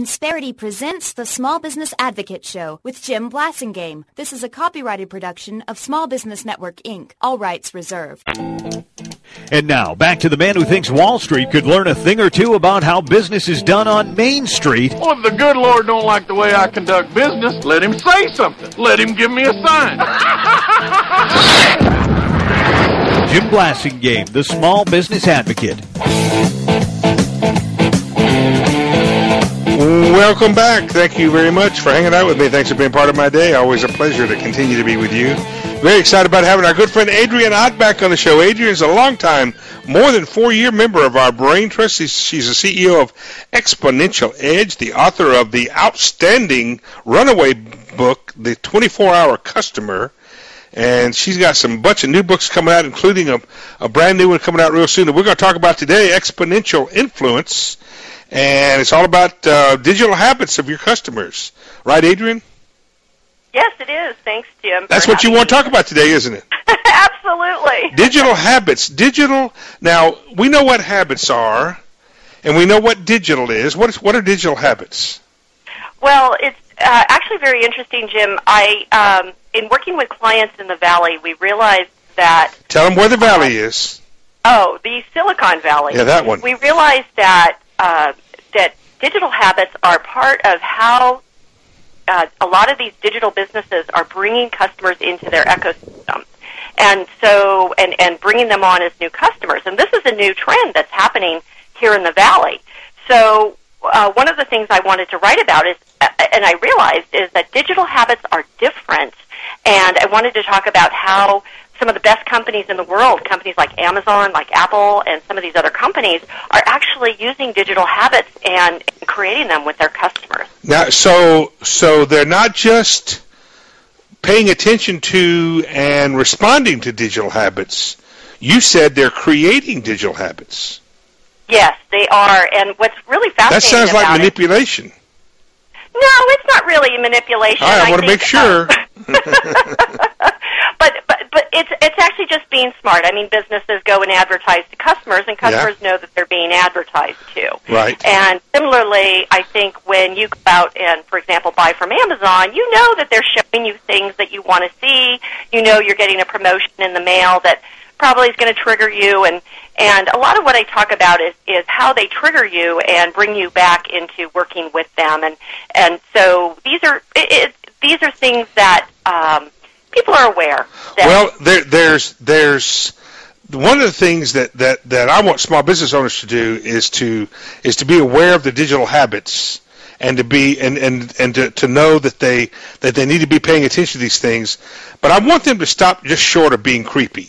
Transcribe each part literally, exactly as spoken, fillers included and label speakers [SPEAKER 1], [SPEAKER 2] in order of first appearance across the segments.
[SPEAKER 1] Insperity presents the Small Business Advocate Show with Jim Blasingame. This is a copyrighted production of Small Business Network, Incorporated. All rights reserved.
[SPEAKER 2] And now, back to the man who thinks Wall Street could learn a thing or two about how business is done on Main Street.
[SPEAKER 3] Well, if the good Lord don't like the way I conduct business, let him say something. Let him give me a sign.
[SPEAKER 2] Jim Blasingame, the Small Business Advocate.
[SPEAKER 4] Welcome back. Thank you very much for hanging out with me. Thanks for being part of my day. Always a pleasure to continue to be with you. Very excited about having our good friend Adrienne Ott back on the show. Adrienne's a long-time, more than four-year member of our Brain Trust. She's, she's the C E O of Exponential Edge, the author of the outstanding runaway book, The twenty-four hour Customer. And she's got some bunch of new books coming out, including a, a brand new one coming out real soon that we're going to talk about today, Exponential Influence. And it's all about uh, digital habits of your customers. Right, Adrienne?
[SPEAKER 5] Yes, it is. Thanks, Jim.
[SPEAKER 4] That's what you want to talk about today, isn't it?
[SPEAKER 5] Absolutely.
[SPEAKER 4] Digital habits. Digital. Now, we know what habits are, and we know what digital is. What is, what are digital habits?
[SPEAKER 5] Well, it's uh, actually very interesting, Jim. I, um, in working with clients in the Valley, we realized that...
[SPEAKER 4] Tell them where the Valley uh, is.
[SPEAKER 5] Oh, the Silicon Valley.
[SPEAKER 4] Yeah, that one.
[SPEAKER 5] We realized that uh, that digital habits are part of how uh, a lot of these digital businesses are bringing customers into their ecosystem. And so, and, and bringing them on as new customers. And this is a new trend that's happening here in the Valley. So uh, one of the things I wanted to write about is, uh, and I realized, is that digital habits are different. And I wanted to talk about how some of the best companies in the world, companies like Amazon, like Apple, and some of these other companies, are actually using digital habits and creating them with their customers.
[SPEAKER 4] Now, so so they're not just paying attention to and responding to digital habits. You said they're creating digital habits.
[SPEAKER 5] Yes, they are. And what's really fascinating
[SPEAKER 4] that sounds like
[SPEAKER 5] about
[SPEAKER 4] manipulation.
[SPEAKER 5] It, no, it's not really manipulation.
[SPEAKER 4] All right, I,
[SPEAKER 5] I
[SPEAKER 4] want to make sure.
[SPEAKER 5] Uh, but but but it's it's actually just being smart. I mean, businesses go and advertise to customers, and customers yeah. know that they're being advertised to.
[SPEAKER 4] Right.
[SPEAKER 5] And similarly, I think when you go out and, for example, buy from Amazon, you know that they're showing you things that you want to see. You know you're getting a promotion in the mail that probably is going to trigger you, and and a lot of what I talk about is is how they trigger you and bring you back into working with them, and and so these are it, it, these are things that um, people are aware. That
[SPEAKER 4] well, there, there's there's one of the things that, that, that I want small business owners to do is to is to be aware of the digital habits and to be and, and, and to, to know that they that they need to be paying attention to these things. But I want them to stop just short of being creepy.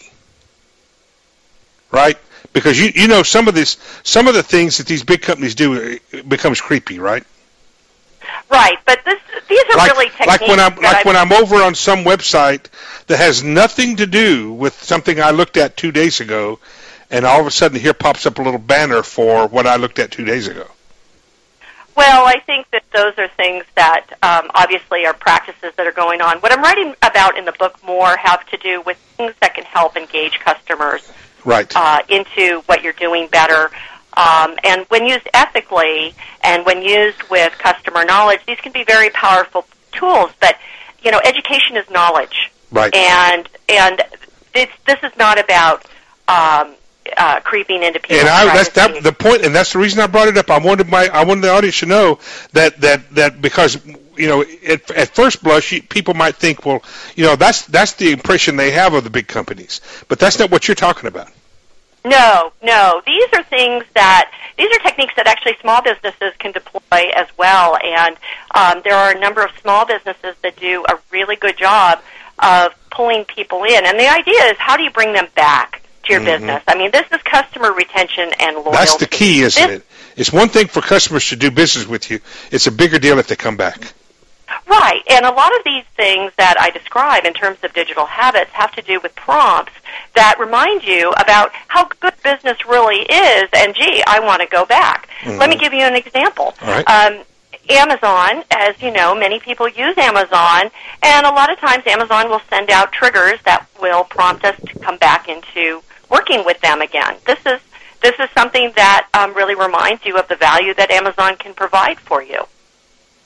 [SPEAKER 4] Right? Because you you know some of this some of the things that these big companies do becomes creepy, right?
[SPEAKER 5] Right, but this these are
[SPEAKER 4] like,
[SPEAKER 5] really techniques.
[SPEAKER 4] Like when I'm like
[SPEAKER 5] I've,
[SPEAKER 4] when I'm over on some website that has nothing to do with something I looked at two days ago, and all of a sudden here pops up a little banner for what I looked at two days ago.
[SPEAKER 5] Well, I think that those are things that um, obviously are practices that are going on. What I'm writing about in the book more have to do with things that can help engage customers
[SPEAKER 4] right.
[SPEAKER 5] uh, into what you're doing better. Um, and when used ethically and when used with customer knowledge, these can be very powerful tools. But, you know, education is knowledge.
[SPEAKER 4] Right.
[SPEAKER 5] And and this, this is not about um, uh, creeping into people's
[SPEAKER 4] And I, that's
[SPEAKER 5] privacy.
[SPEAKER 4] that, the point, and that's the reason I brought it up. I wanted my I wanted the audience to know that that, that because, you know, at, at first blush, you, people might think, well, you know, that's that's the impression they have of the big companies. But that's not what you're talking about.
[SPEAKER 5] No, no. These are things that, these are techniques that actually small businesses can deploy as well. And um, there are a number of small businesses that do a really good job of pulling people in. And the idea is, how do you bring them back to your mm-hmm. business? I mean, this is customer retention and loyalty.
[SPEAKER 4] That's the key, isn't
[SPEAKER 5] this,
[SPEAKER 4] it? It's one thing for customers to do business with you. It's a bigger deal if they come back.
[SPEAKER 5] Right, and a lot of these things that I describe in terms of digital habits have to do with prompts that remind you about how good business really is, and gee, I want to go back. Mm-hmm. Let me give you an example.
[SPEAKER 4] All right.
[SPEAKER 5] Um, Amazon, as you know, many people use Amazon, and a lot of times Amazon will send out triggers that will prompt us to come back into working with them again. This is this is something that um, really reminds you of the value that Amazon can provide for you.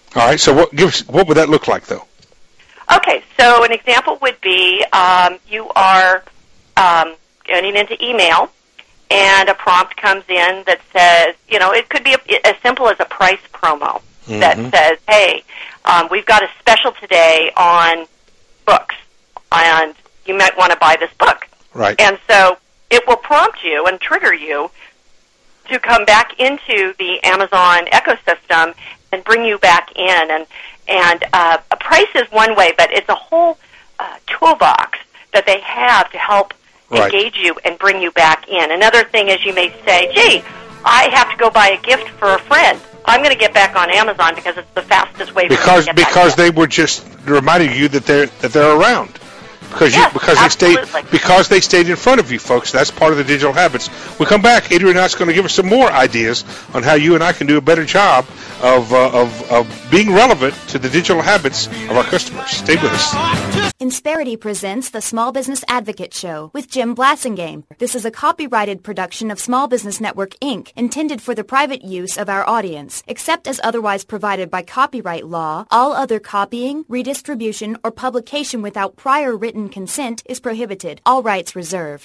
[SPEAKER 4] All right. So what gives what would that look like, though?
[SPEAKER 5] Okay. So an example would be um, you are um, getting into email, and a prompt comes in that says, you know, it could be a, as simple as a price promo mm-hmm. that says, hey, um, we've got a special today on books, and you might want to buy this book.
[SPEAKER 4] Right.
[SPEAKER 5] And so it will prompt you and trigger you to come back into the Amazon ecosystem and bring you back in. And and uh, a price is one way, but it's a whole uh, toolbox that they have to help
[SPEAKER 4] right.
[SPEAKER 5] engage you and bring you back in. Another thing is you may say, gee, I have to go buy a gift for a friend. I'm going to get back on Amazon because it's the fastest way for
[SPEAKER 4] because
[SPEAKER 5] me to get
[SPEAKER 4] because
[SPEAKER 5] that
[SPEAKER 4] they were just reminding you that they're that they're around. Because
[SPEAKER 5] yes,
[SPEAKER 4] you, because
[SPEAKER 5] absolutely.
[SPEAKER 4] they stayed because they stayed in front of you, folks. That's part of the digital habits. We come back. Adrian Ott's going to give us some more ideas on how you and I can do a better job of uh, of of being relevant to the digital habits of our customers. Stay with us.
[SPEAKER 1] Insperity presents the Small Business Advocate Show with Jim Blassingame. This is a copyrighted production of Small Business Network, Incorporated, intended for the private use of our audience. Except as otherwise provided by copyright law, all other copying, redistribution, or publication without prior written consent is prohibited. All rights reserved.